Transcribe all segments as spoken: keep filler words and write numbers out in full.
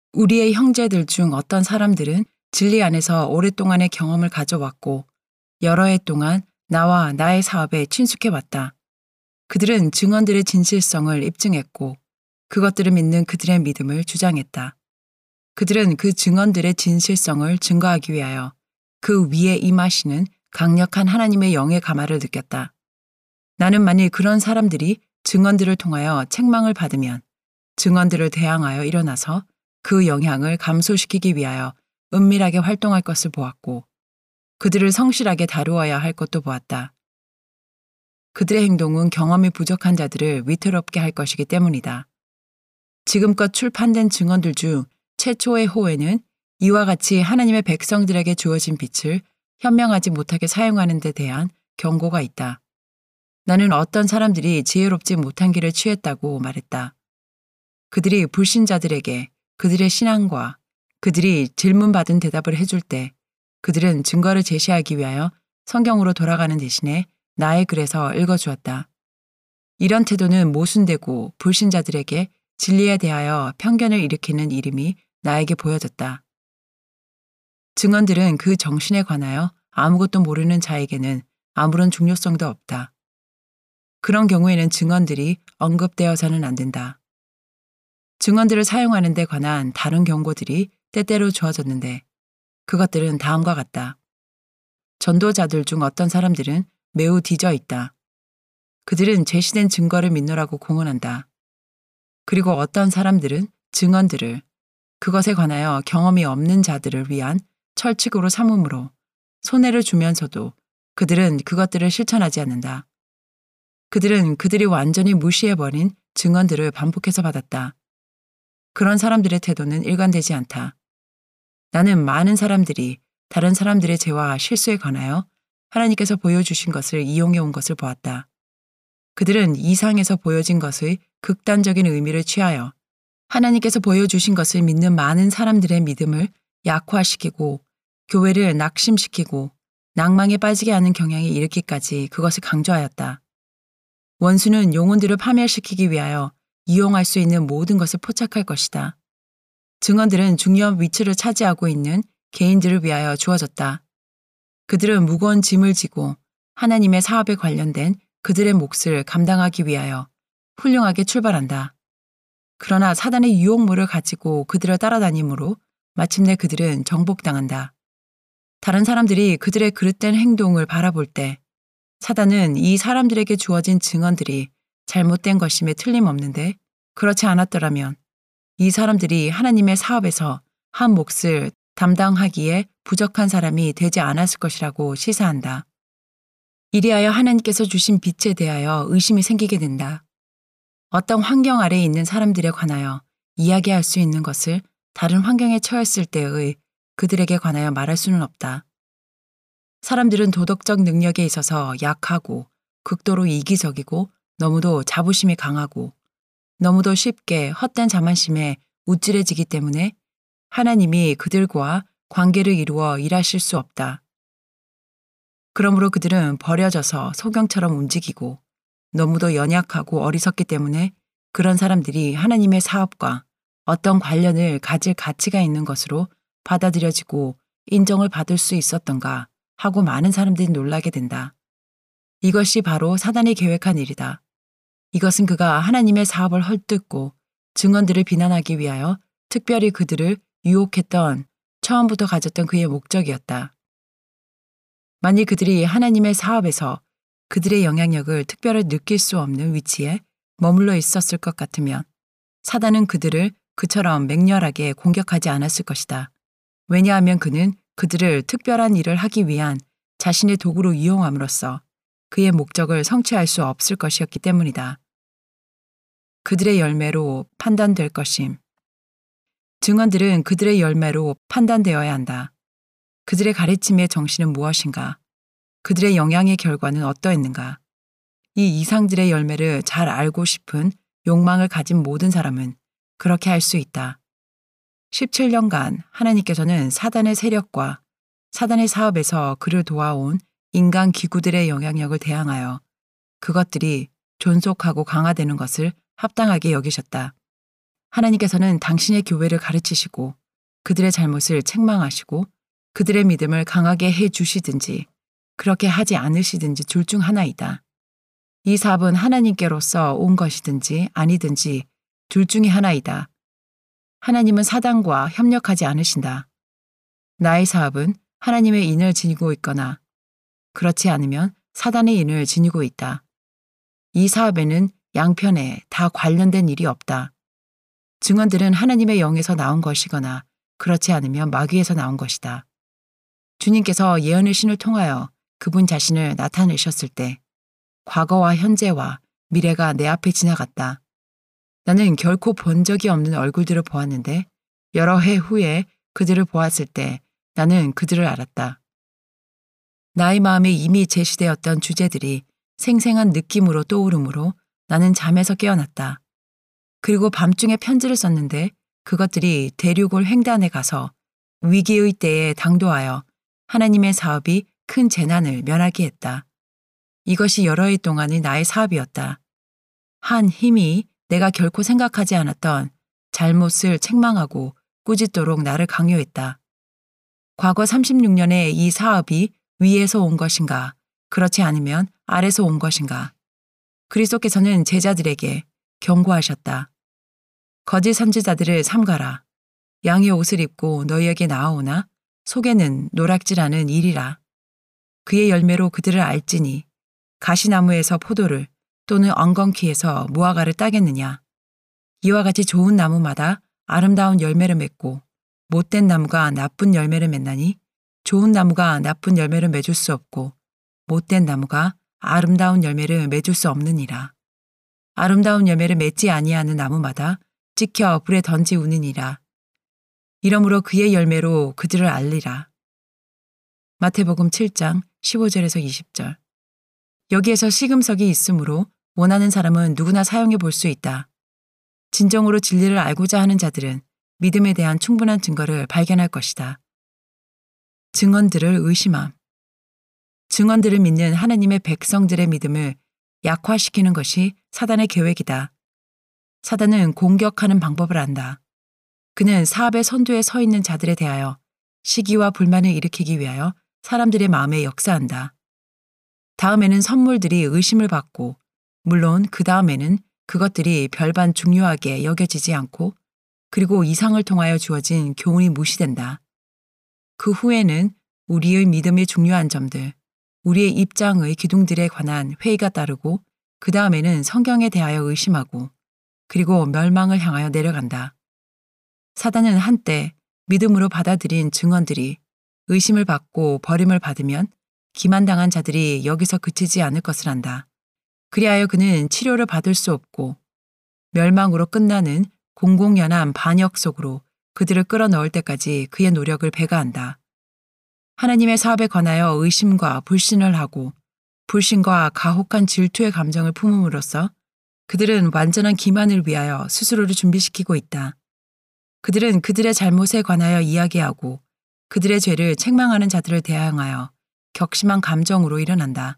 우리의 형제들 중 어떤 사람들은 진리 안에서 오랫동안의 경험을 가져왔고 여러 해 동안 나와 나의 사업에 친숙해왔다. 그들은 증언들의 진실성을 입증했고 그것들을 믿는 그들의 믿음을 주장했다. 그들은 그 증언들의 진실성을 증거하기 위하여 그 위에 임하시는 강력한 하나님의 영의 감화를 느꼈다. 나는 만일 그런 사람들이 증언들을 통하여 책망을 받으면 증언들을 대항하여 일어나서 그 영향을 감소시키기 위하여 은밀하게 활동할 것을 보았고 그들을 성실하게 다루어야 할 것도 보았다. 그들의 행동은 경험이 부족한 자들을 위태롭게 할 것이기 때문이다. 지금껏 출판된 증언들 중 최초의 호에는 이와 같이 하나님의 백성들에게 주어진 빛을 현명하지 못하게 사용하는 데 대한 경고가 있다. 나는 어떤 사람들이 지혜롭지 못한 길을 취했다고 말했다. 그들이 불신자들에게 그들의 신앙과 그들이 질문받은 대답을 해줄 때 그들은 증거를 제시하기 위하여 성경으로 돌아가는 대신에 나의 글에서 읽어주었다. 이런 태도는 모순되고 불신자들에게 진리에 대하여 편견을 일으키는 일임이 나에게 보여졌다. 증언들은 그 정신에 관하여 아무것도 모르는 자에게는 아무런 중요성도 없다. 그런 경우에는 증언들이 언급되어서는 안 된다. 증언들을 사용하는 데 관한 다른 경고들이 때때로 주어졌는데 그것들은 다음과 같다. 전도자들 중 어떤 사람들은 매우 뒤져 있다. 그들은 제시된 증거를 믿노라고 공언한다. 그리고 어떤 사람들은 증언들을 그것에 관하여 경험이 없는 자들을 위한 철칙으로 삼음으로 손해를 주면서도 그들은 그것들을 실천하지 않는다. 그들은 그들이 완전히 무시해버린 증언들을 반복해서 받았다. 그런 사람들의 태도는 일관되지 않다. 나는 많은 사람들이 다른 사람들의 죄와 실수에 관하여 하나님께서 보여주신 것을 이용해 온 것을 보았다. 그들은 이상에서 보여진 것의 극단적인 의미를 취하여 하나님께서 보여주신 것을 믿는 많은 사람들의 믿음을 약화시키고 교회를 낙심시키고 낭망에 빠지게 하는 경향에 이르기까지 그것을 강조하였다. 원수는 영혼들을 파멸시키기 위하여 이용할 수 있는 모든 것을 포착할 것이다. 증언들은 중요한 위치를 차지하고 있는 개인들을 위하여 주어졌다. 그들은 무거운 짐을 지고 하나님의 사업에 관련된 그들의 몫을 감당하기 위하여 훌륭하게 출발한다. 그러나 사단의 유혹물을 가지고 그들을 따라다니므로 마침내 그들은 정복당한다. 다른 사람들이 그들의 그릇된 행동을 바라볼 때 사단은 이 사람들에게 주어진 증언들이 잘못된 것임에 틀림없는데 그렇지 않았더라면 이 사람들이 하나님의 사업에서 한 몫을 담당하기에 부족한 사람이 되지 않았을 것이라고 시사한다. 이리하여 하나님께서 주신 빛에 대하여 의심이 생기게 된다. 어떤 환경 아래에 있는 사람들에 관하여 이야기할 수 있는 것을 다른 환경에 처했을 때의 그들에게 관하여 말할 수는 없다. 사람들은 도덕적 능력에 있어서 약하고 극도로 이기적이고 너무도 자부심이 강하고 너무도 쉽게 헛된 자만심에 우쭐해지기 때문에 하나님이 그들과 관계를 이루어 일하실 수 없다. 그러므로 그들은 버려져서 소경처럼 움직이고 너무도 연약하고 어리석기 때문에 그런 사람들이 하나님의 사업과 어떤 관련을 가질 가치가 있는 것으로 받아들여지고 인정을 받을 수 있었던가 하고 많은 사람들이 놀라게 된다. 이것이 바로 사단이 계획한 일이다. 이것은 그가 하나님의 사업을 헐뜯고 증언들을 비난하기 위하여 특별히 그들을 유혹했던 처음부터 가졌던 그의 목적이었다. 만일 그들이 하나님의 사업에서 그들의 영향력을 특별히 느낄 수 없는 위치에 머물러 있었을 것 같으면 사단은 그들을 그처럼 맹렬하게 공격하지 않았을 것이다. 왜냐하면 그는 그들을 특별한 일을 하기 위한 자신의 도구로 이용함으로써 그의 목적을 성취할 수 없을 것이었기 때문이다. 그들의 열매로 판단될 것임. 증언들은 그들의 열매로 판단되어야 한다. 그들의 가르침의 정신은 무엇인가? 그들의 영향의 결과는 어떠했는가? 이 이상들의 열매를 잘 알고 싶은 욕망을 가진 모든 사람은 그렇게 할 수 있다. 십칠 년간 하나님께서는 사단의 세력과 사단의 사업에서 그를 도와온 인간 기구들의 영향력을 대항하여 그것들이 존속하고 강화되는 것을 합당하게 여기셨다. 하나님께서는 당신의 교회를 가르치시고 그들의 잘못을 책망하시고 그들의 믿음을 강하게 해 주시든지 그렇게 하지 않으시든지 둘 중 하나이다. 이 사업은 하나님께로서 온 것이든지 아니든지 둘 중에 하나이다. 하나님은 사단과 협력하지 않으신다. 나의 사업은 하나님의 인을 지니고 있거나 그렇지 않으면 사단의 인을 지니고 있다. 이 사업에는 양편에 다 관련된 일이 없다. 증언들은 하나님의 영에서 나온 것이거나 그렇지 않으면 마귀에서 나온 것이다. 주님께서 예언의 신을 통하여 그분 자신을 나타내셨을 때 과거와 현재와 미래가 내 앞에 지나갔다. 나는 결코 본 적이 없는 얼굴들을 보았는데 여러 해 후에 그들을 보았을 때 나는 그들을 알았다. 나의 마음에 이미 제시되었던 주제들이 생생한 느낌으로 떠오르므로 나는 잠에서 깨어났다. 그리고 밤중에 편지를 썼는데 그것들이 대륙을 횡단해 가서 위기의 때에 당도하여 하나님의 사업이 큰 재난을 면하게 했다. 이것이 여러 해 동안의 나의 사업이었다. 한 힘이 내가 결코 생각하지 않았던 잘못을 책망하고 꾸짖도록 나를 강요했다. 과거 삼십육 년의 이 사업이 위에서 온 것인가, 그렇지 않으면 아래서 온 것인가. 그리스도께서는 제자들에게 경고하셨다. 거짓 선지자들을 삼가라. 양의 옷을 입고 너희에게 나아오나 속에는 노략질하는 일이라. 그의 열매로 그들을 알지니 가시나무에서 포도를 또는 엉겅퀴에서 무화과를 따겠느냐. 이와 같이 좋은 나무마다 아름다운 열매를 맺고 못된 나무가 나쁜 열매를 맺나니 좋은 나무가 나쁜 열매를 맺을 수 없고 못된 나무가 아름다운 열매를 맺을 수 없느니라. 아름다운 열매를 맺지 아니하는 나무마다 찍혀 불에 던지우느니라. 이러므로 그의 열매로 그들을 알리라. 마태복음 칠 장 십오 절에서 이십 절. 여기에서 시금석이 있으므로 원하는 사람은 누구나 사용해 볼 수 있다. 진정으로 진리를 알고자 하는 자들은 믿음에 대한 충분한 증거를 발견할 것이다. 증언들을 의심함. 증언들을 믿는 하나님의 백성들의 믿음을 약화시키는 것이 사단의 계획이다. 사단은 공격하는 방법을 안다. 그는 사업의 선두에 서 있는 자들에 대하여 시기와 불만을 일으키기 위하여 사람들의 마음에 역사한다. 다음에는 선물들이 의심을 받고 물론 그 다음에는 그것들이 별반 중요하게 여겨지지 않고 그리고 이상을 통하여 주어진 교훈이 무시된다. 그 후에는 우리의 믿음의 중요한 점들, 우리의 입장의 기둥들에 관한 회의가 따르고 그 다음에는 성경에 대하여 의심하고 그리고 멸망을 향하여 내려간다. 사단은 한때 믿음으로 받아들인 증언들이 의심을 받고 버림을 받으면 기만당한 자들이 여기서 그치지 않을 것을 안다. 그리하여 그는 치료를 받을 수 없고 멸망으로 끝나는 공공연한 반역 속으로 그들을 끌어넣을 때까지 그의 노력을 배가한다. 하나님의 사업에 관하여 의심과 불신을 하고 불신과 가혹한 질투의 감정을 품음으로써 그들은 완전한 기만을 위하여 스스로를 준비시키고 있다. 그들은 그들의 잘못에 관하여 이야기하고 그들의 죄를 책망하는 자들을 대항하여 격심한 감정으로 일어난다.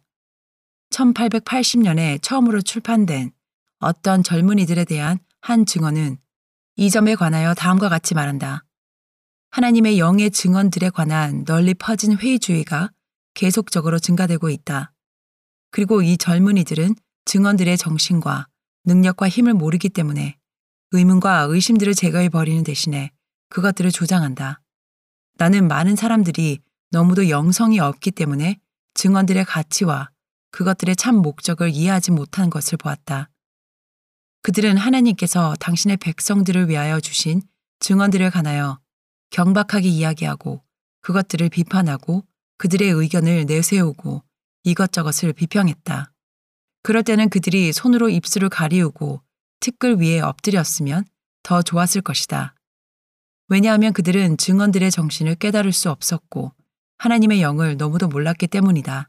천팔백팔십 년에 처음으로 출판된 어떤 젊은이들에 대한 한 증언은 이 점에 관하여 다음과 같이 말한다. 하나님의 영의 증언들에 관한 널리 퍼진 회의주의가 계속적으로 증가되고 있다. 그리고 이 젊은이들은 증언들의 정신과 능력과 힘을 모르기 때문에 의문과 의심들을 제거해버리는 대신에 그것들을 조장한다. 나는 많은 사람들이 너무도 영성이 없기 때문에 증언들의 가치와 그것들의 참 목적을 이해하지 못한 것을 보았다. 그들은 하나님께서 당신의 백성들을 위하여 주신 증언들을 관하여 경박하게 이야기하고 그것들을 비판하고 그들의 의견을 내세우고 이것저것을 비평했다. 그럴 때는 그들이 손으로 입술을 가리우고 티끌 위에 엎드렸으면 더 좋았을 것이다. 왜냐하면 그들은 증언들의 정신을 깨달을 수 없었고 하나님의 영을 너무도 몰랐기 때문이다.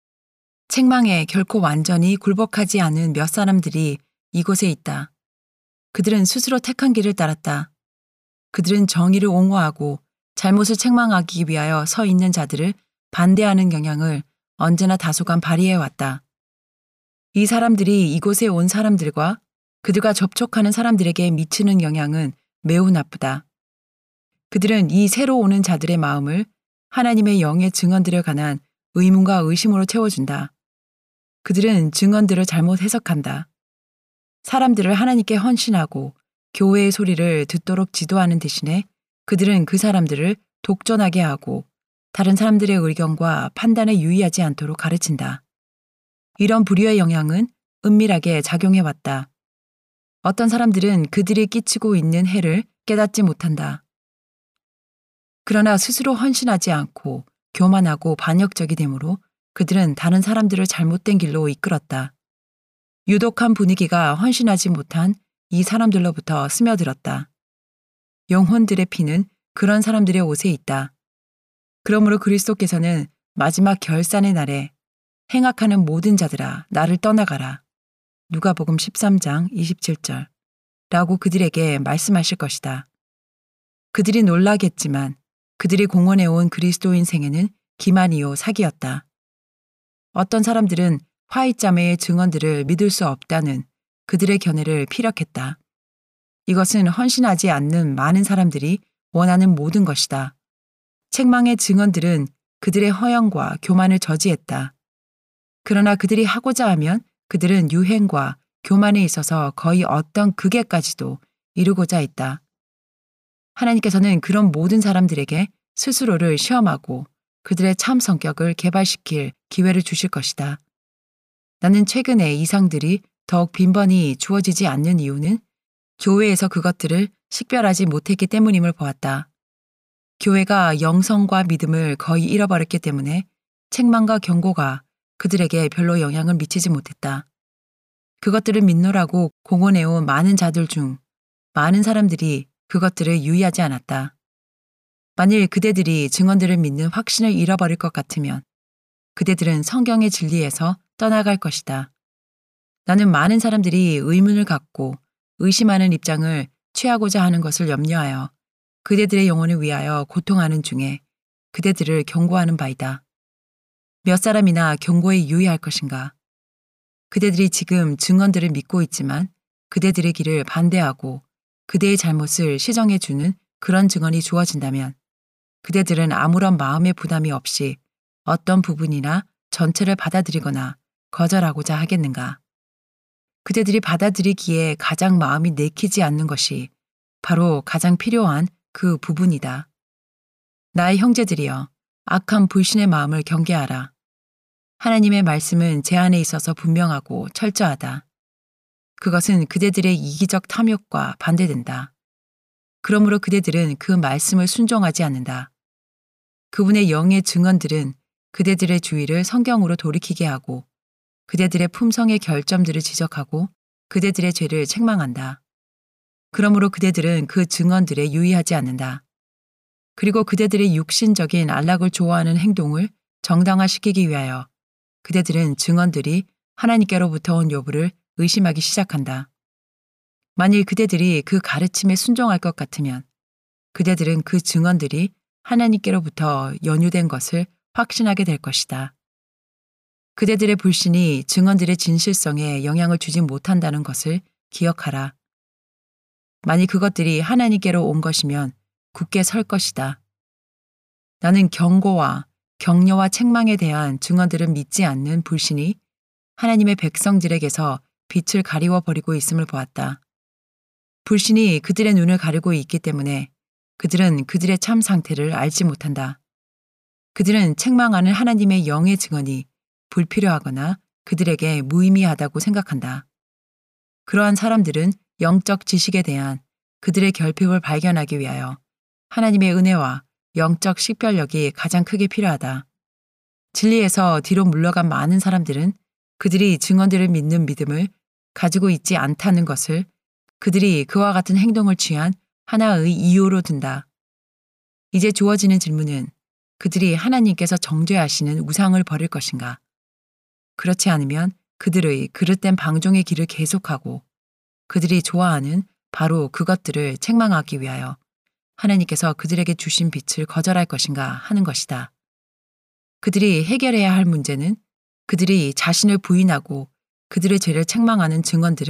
책망에 결코 완전히 굴복하지 않은 몇 사람들이 이곳에 있다. 그들은 스스로 택한 길을 따랐다. 그들은 정의를 옹호하고 잘못을 책망하기 위하여 서 있는 자들을 반대하는 경향을 언제나 다소간 발휘해왔다. 이 사람들이 이곳에 온 사람들과 그들과 접촉하는 사람들에게 미치는 영향은 매우 나쁘다. 그들은 이 새로 오는 자들의 마음을 하나님의 영의 증언들에 관한 의문과 의심으로 채워준다. 그들은 증언들을 잘못 해석한다. 사람들을 하나님께 헌신하고 교회의 소리를 듣도록 지도하는 대신에 그들은 그 사람들을 독존하게 하고 다른 사람들의 의견과 판단에 유의하지 않도록 가르친다. 이런 불의의 영향은 은밀하게 작용해왔다. 어떤 사람들은 그들이 끼치고 있는 해를 깨닫지 못한다. 그러나 스스로 헌신하지 않고 교만하고 반역적이 되므로 그들은 다른 사람들을 잘못된 길로 이끌었다. 유독한 분위기가 헌신하지 못한 이 사람들로부터 스며들었다. 영혼들의 피는 그런 사람들의 옷에 있다. 그러므로 그리스도께서는 마지막 결산의 날에 행악하는 모든 자들아 나를 떠나가라. 누가복음 십삼 장 이십칠 절 라고 그들에게 말씀하실 것이다. 그들이 놀라겠지만 그들이 공언해온 그리스도인 생애는 기만이요 사기였다. 어떤 사람들은 화이자매의 증언들을 믿을 수 없다는 그들의 견해를 피력했다. 이것은 헌신하지 않는 많은 사람들이 원하는 모든 것이다. 책망의 증언들은 그들의 허영과 교만을 저지했다. 그러나 그들이 하고자 하면 그들은 유행과 교만에 있어서 거의 어떤 극에까지도 이루고자 했다. 하나님께서는 그런 모든 사람들에게 스스로를 시험하고 그들의 참 성격을 개발시킬 기회를 주실 것이다. 나는 최근에 이상들이 더욱 빈번히 주어지지 않는 이유는 교회에서 그것들을 식별하지 못했기 때문임을 보았다. 교회가 영성과 믿음을 거의 잃어버렸기 때문에 책망과 경고가 그들에게 별로 영향을 미치지 못했다. 그것들을 믿노라고 공언해온 많은 자들 중 많은 사람들이 그것들을 유의하지 않았다. 만일 그대들이 증언들을 믿는 확신을 잃어버릴 것 같으면 그대들은 성경의 진리에서 떠나갈 것이다. 나는 많은 사람들이 의문을 갖고 의심하는 입장을 취하고자 하는 것을 염려하여 그대들의 영혼을 위하여 고통하는 중에 그대들을 경고하는 바이다. 몇 사람이나 경고에 유의할 것인가? 그대들이 지금 증언들을 믿고 있지만 그대들의 길을 반대하고 그대의 잘못을 시정해주는 그런 증언이 주어진다면 그대들은 아무런 마음의 부담이 없이 어떤 부분이나 전체를 받아들이거나 거절하고자 하겠는가? 그대들이 받아들이기에 가장 마음이 내키지 않는 것이 바로 가장 필요한 그 부분이다. 나의 형제들이여, 악한 불신의 마음을 경계하라. 하나님의 말씀은 제 안에 있어서 분명하고 철저하다. 그것은 그대들의 이기적 탐욕과 반대된다. 그러므로 그대들은 그 말씀을 순종하지 않는다. 그분의 영의 증언들은 그대들의 주의를 성경으로 돌이키게 하고 그대들의 품성의 결점들을 지적하고 그대들의 죄를 책망한다. 그러므로 그대들은 그 증언들에 유의하지 않는다. 그리고 그대들의 육신적인 안락을 좋아하는 행동을 정당화시키기 위하여 그대들은 증언들이 하나님께로부터 온 여부를 의심하기 시작한다. 만일 그대들이 그 가르침에 순종할 것 같으면 그대들은 그 증언들이 하나님께로부터 연유된 것을 확신하게 될 것이다. 그대들의 불신이 증언들의 진실성에 영향을 주지 못한다는 것을 기억하라. 만일 그것들이 하나님께로 온 것이면 굳게 설 것이다. 나는 경고와 격려와 책망에 대한 증언들을 믿지 않는 불신이 하나님의 백성들에게서 빛을 가리워 버리고 있음을 보았다. 불신이 그들의 눈을 가리고 있기 때문에 그들은 그들의 참 상태를 알지 못한다. 그들은 책망하는 하나님의 영의 증언이 불필요하거나 그들에게 무의미하다고 생각한다. 그러한 사람들은 영적 지식에 대한 그들의 결핍을 발견하기 위하여 하나님의 은혜와 영적 식별력이 가장 크게 필요하다. 진리에서 뒤로 물러간 많은 사람들은 그들이 증언들을 믿는 믿음을 가지고 있지 않다는 것을 그들이 그와 같은 행동을 취한 하나의 이유로 든다. 이제 주어지는 질문은 그들이 하나님께서 정죄하시는 우상을 버릴 것인가? 그렇지 않으면 그들의 그릇된 방종의 길을 계속하고 그들이 좋아하는 바로 그것들을 책망하기 위하여 하나님께서 그들에게 주신 빛을 거절할 것인가 하는 것이다. 그들이 해결해야 할 문제는 그들이 자신을 부인하고 그들의 죄를 책망하는 증언들을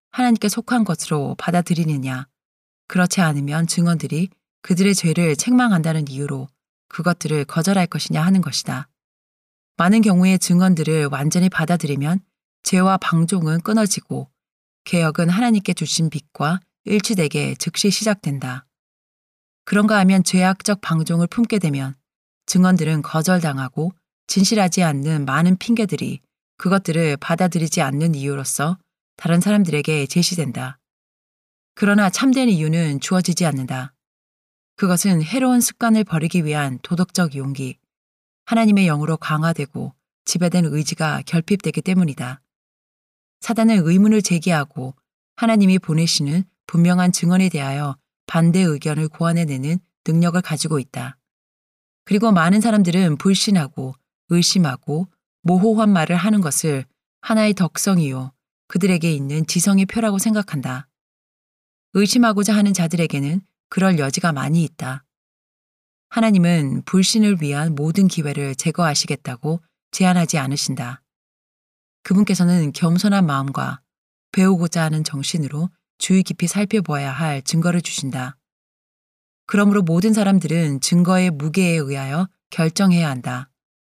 하나님께 속한 것으로 받아들이느냐, 그렇지 않으면 증언들이 그들의 죄를 책망한다는 이유로 그것들을 거절할 것이냐 하는 것이다. 많은 경우에 증언들을 완전히 받아들이면 죄와 방종은 끊어지고 개혁은 하나님께 주신 빛과 일치되게 즉시 시작된다. 그런가 하면 죄악적 방종을 품게 되면 증언들은 거절당하고 진실하지 않는 많은 핑계들이 그것들을 받아들이지 않는 이유로서 다른 사람들에게 제시된다. 그러나 참된 이유는 주어지지 않는다. 그것은 해로운 습관을 버리기 위한 도덕적 용기, 하나님의 영으로 강화되고 지배된 의지가 결핍되기 때문이다. 사단은 의문을 제기하고 하나님이 보내시는 분명한 증언에 대하여 반대 의견을 고안해내는 능력을 가지고 있다. 그리고 많은 사람들은 불신하고 의심하고 모호한 말을 하는 것을 하나의 덕성이요, 그들에게 있는 지성의 표라고 생각한다. 의심하고자 하는 자들에게는 그럴 여지가 많이 있다. 하나님은 불신을 위한 모든 기회를 제거하시겠다고 제안하지 않으신다. 그분께서는 겸손한 마음과 배우고자 하는 정신으로 주의 깊이 살펴보아야 할 증거를 주신다. 그러므로 모든 사람들은 증거의 무게에 의하여 결정해야 한다.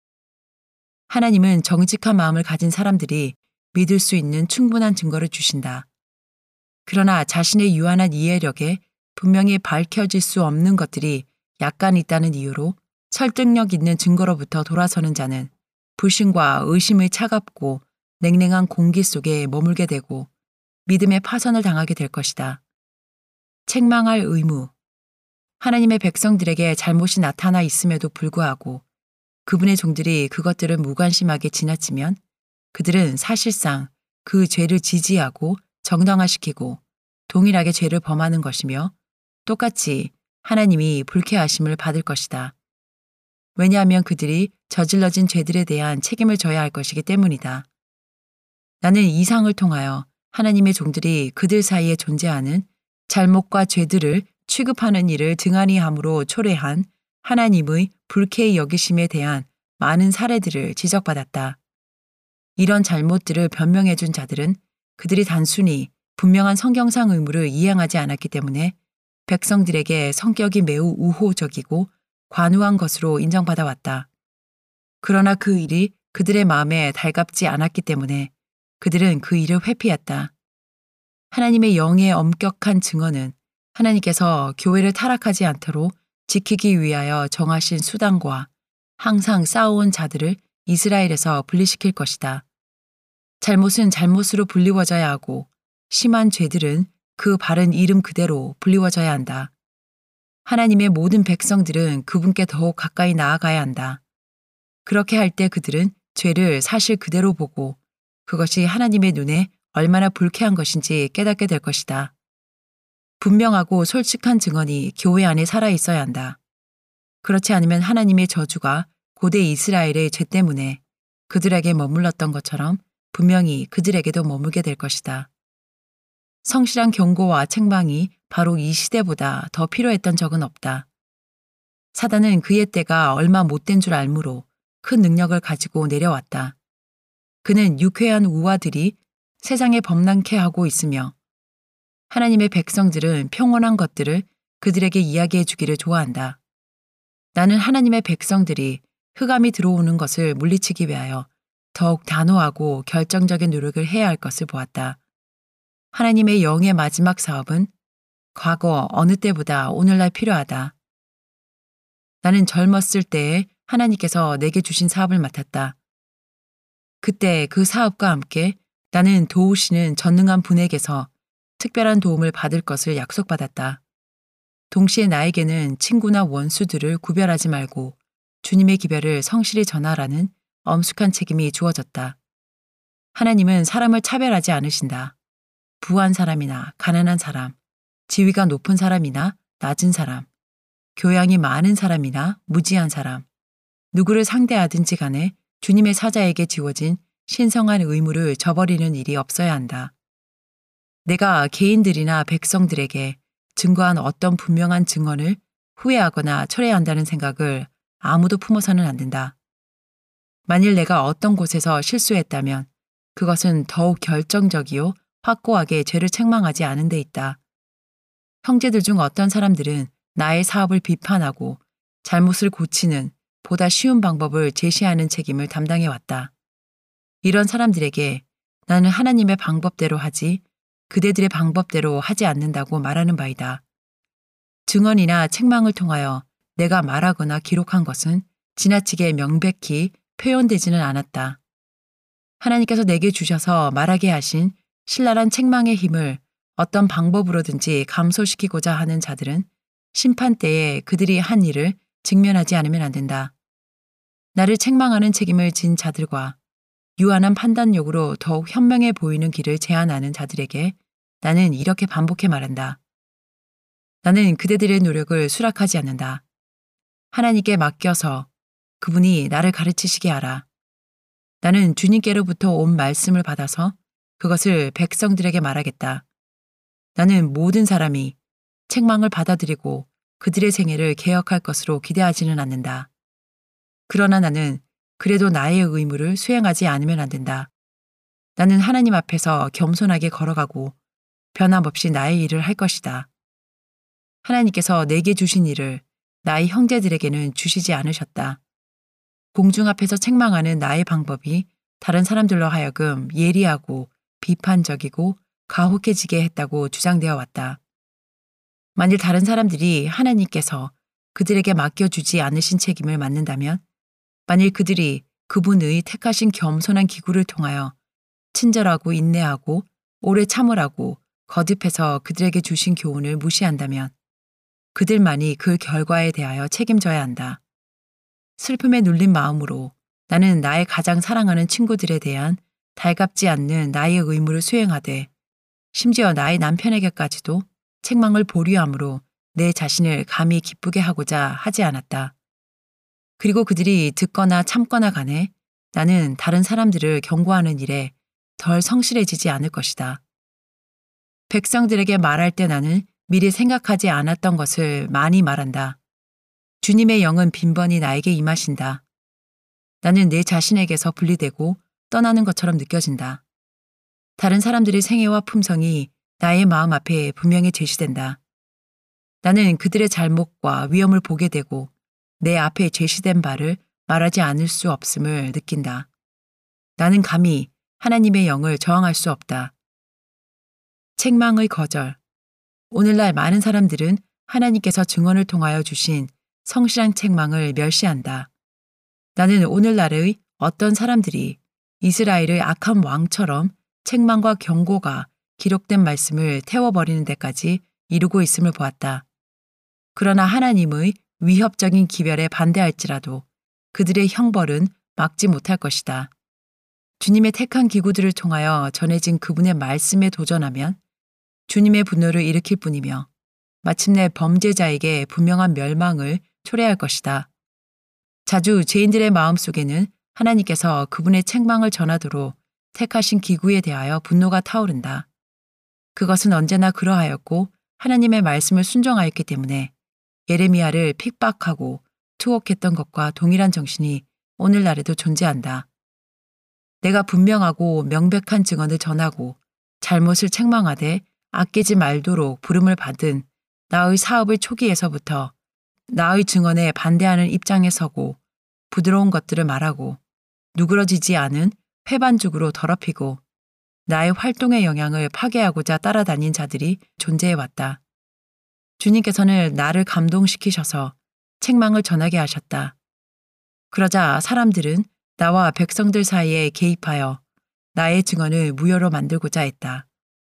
하나님은 정직한 마음을 가진 사람들이 믿을 수 있는 충분한 증거를 주신다. 그러나 자신의 유한한 이해력에 분명히 밝혀질 수 없는 것들이 약간 있다는 이유로 설득력 있는 증거로부터 돌아서는 자는 불신과 의심의 차갑고 냉랭한 공기 속에 머물게 되고 믿음의 파선을 당하게 될 것이다. 책망할 의무. 하나님의 백성들에게 잘못이 나타나 있음에도 불구하고 그분의 종들이 그것들을 무관심하게 지나치면 그들은 사실상 그 죄를 지지하고 정당화시키고 동일하게 죄를 범하는 것이며 똑같이 하나님이 불쾌하심을 받을 것이다. 왜냐하면 그들이 저질러진 죄들에 대한 책임을 져야 할 것이기 때문이다. 나는 이 상을 통하여 하나님의 종들이 그들 사이에 존재하는 잘못과 죄들을 취급하는 일을 등한히 함으로 초래한 하나님의 불쾌히 여기심에 대한 많은 사례들을 지적받았다. 이런 잘못들을 변명해 준 자들은 그들이 단순히 분명한 성경상 의무를 이행하지 않았기 때문에 백성들에게 성격이 매우 우호적이고 관우한 것으로 인정받아 왔다. 그러나 그 일이 그들의 마음에 달갑지 않았기 때문에 그들은 그 일을 회피했다. 하나님의 영의 엄격한 증언은 하나님께서 교회를 타락하지 않도록 지키기 위하여 정하신 수단과 항상 싸워온 자들을 이스라엘에서 분리시킬 것이다. 잘못은 잘못으로 불리워져야 하고 심한 죄들은 그 바른 이름 그대로 불리워져야 한다. 하나님의 모든 백성들은 그분께 더욱 가까이 나아가야 한다. 그렇게 할 때 그들은 죄를 사실 그대로 보고 그것이 하나님의 눈에 얼마나 불쾌한 것인지 깨닫게 될 것이다. 분명하고 솔직한 증언이 교회 안에 살아 있어야 한다. 그렇지 않으면 하나님의 저주가 고대 이스라엘의 죄 때문에 그들에게 머물렀던 것처럼 분명히 그들에게도 머물게 될 것이다. 성실한 경고와 책망이 바로 이 시대보다 더 필요했던 적은 없다. 사단은 그의 때가 얼마 못된 줄 알므로 큰 능력을 가지고 내려왔다. 그는 유쾌한 우화들이 세상에 범람케 하고 있으며 하나님의 백성들은 평온한 것들을 그들에게 이야기해 주기를 좋아한다. 나는 하나님의 백성들이 흑암이 들어오는 것을 물리치기 위하여 더욱 단호하고 결정적인 노력을 해야 할 것을 보았다. 하나님의 영의 마지막 사업은 과거 어느 때보다 오늘날 필요하다. 나는 젊었을 때에 하나님께서 내게 주신 사업을 맡았다. 그때 그 사업과 함께 나는 도우시는 전능한 분에게서 특별한 도움을 받을 것을 약속받았다. 동시에 나에게는 친구나 원수들을 구별하지 말고 주님의 기별을 성실히 전하라는 엄숙한 책임이 주어졌다. 하나님은 사람을 차별하지 않으신다. 부한 사람이나 가난한 사람, 지위가 높은 사람이나 낮은 사람, 교양이 많은 사람이나 무지한 사람, 누구를 상대하든지 간에 주님의 사자에게 지워진 신성한 의무를 저버리는 일이 없어야 한다. 내가 개인들이나 백성들에게 증거한 어떤 분명한 증언을 후회하거나 철회한다는 생각을 아무도 품어서는 안 된다. 만일 내가 어떤 곳에서 실수했다면 그것은 더욱 결정적이요 확고하게 죄를 책망하지 않은 데 있다. 형제들 중 어떤 사람들은 나의 사업을 비판하고 잘못을 고치는 보다 쉬운 방법을 제시하는 책임을 담당해 왔다. 이런 사람들에게 나는 하나님의 방법대로 하지 그대들의 방법대로 하지 않는다고 말하는 바이다. 증언이나 책망을 통하여 내가 말하거나 기록한 것은 지나치게 명백히 표현되지는 않았다. 하나님께서 내게 주셔서 말하게 하신 신랄한 책망의 힘을 어떤 방법으로든지 감소시키고자 하는 자들은 심판 때에 그들이 한 일을 직면하지 않으면 안 된다. 나를 책망하는 책임을 진 자들과 유한한 판단력으로 더욱 현명해 보이는 길을 제안하는 자들에게 나는 이렇게 반복해 말한다. 나는 그대들의 노력을 수락하지 않는다. 하나님께 맡겨서 그분이 나를 가르치시게 하라. 나는 주님께로부터 온 말씀을 받아서 그것을 백성들에게 말하겠다. 나는 모든 사람이 책망을 받아들이고 그들의 생애를 개혁할 것으로 기대하지는 않는다. 그러나 나는 그래도 나의 의무를 수행하지 않으면 안 된다. 나는 하나님 앞에서 겸손하게 걸어가고 변함없이 나의 일을 할 것이다. 하나님께서 내게 주신 일을 나의 형제들에게는 주시지 않으셨다. 공중 앞에서 책망하는 나의 방법이 다른 사람들로 하여금 예리하고 비판적이고 가혹해지게 했다고 주장되어 왔다. 만일 다른 사람들이 하나님께서 그들에게 맡겨주지 않으신 책임을 맡는다면, 만일 그들이 그분의 택하신 겸손한 기구를 통하여 친절하고 인내하고 오래 참으라고 거듭해서 그들에게 주신 교훈을 무시한다면 그들만이 그 결과에 대하여 책임져야 한다. 슬픔에 눌린 마음으로 나는 나의 가장 사랑하는 친구들에 대한 달갑지 않는 나의 의무를 수행하되 심지어 나의 남편에게까지도 책망을 보류함으로 내 자신을 감히 기쁘게 하고자 하지 않았다. 그리고 그들이 듣거나 참거나 간에 나는 다른 사람들을 경고하는 일에 덜 성실해지지 않을 것이다. 백성들에게 말할 때 나는 미리 생각하지 않았던 것을 많이 말한다. 주님의 영은 빈번히 나에게 임하신다. 나는 내 자신에게서 분리되고 떠나는 것처럼 느껴진다. 다른 사람들의 생애와 품성이 나의 마음 앞에 분명히 제시된다. 나는 그들의 잘못과 위험을 보게 되고 내 앞에 제시된 바를 말하지 않을 수 없음을 느낀다. 나는 감히 하나님의 영을 저항할 수 없다. 책망의 거절. 오늘날 많은 사람들은 하나님께서 증언을 통하여 주신 성실한 책망을 멸시한다. 나는 오늘날의 어떤 사람들이 이스라엘의 악한 왕처럼 책망과 경고가 기록된 말씀을 태워버리는 데까지 이루고 있음을 보았다. 그러나 하나님의 위협적인 기별에 반대할지라도 그들의 형벌은 막지 못할 것이다. 주님의 택한 기구들을 통하여 전해진 그분의 말씀에 도전하면 주님의 분노를 일으킬 뿐이며 마침내 범죄자에게 분명한 멸망을 초래할 것이다. 자주 죄인들의 마음속에는 하나님께서 그분의 책망을 전하도록 택하신 기구에 대하여 분노가 타오른다. 그것은 언제나 그러하였고 하나님의 말씀을 순종하였기 때문에 예레미야를 핍박하고 투옥했던 것과 동일한 정신이 오늘날에도 존재한다. 내가 분명하고 명백한 증언을 전하고 잘못을 책망하되 아끼지 말도록 부름을 받은 나의 사업의 초기에서부터 나의 증언에 반대하는 입장에 서고 부드러운 것들을 말하고 누그러지지 않은 회반죽으로 더럽히고 나의 활동의 영향을 파괴하고자 따라다닌 자들이 존재해왔다. 주님께서는 나를 감동시키셔서 책망을 전하게 하셨다. 그러자 사람들은 나와 백성들 사이에 개입하여 나의 증언을 무효로 만들고자 했다.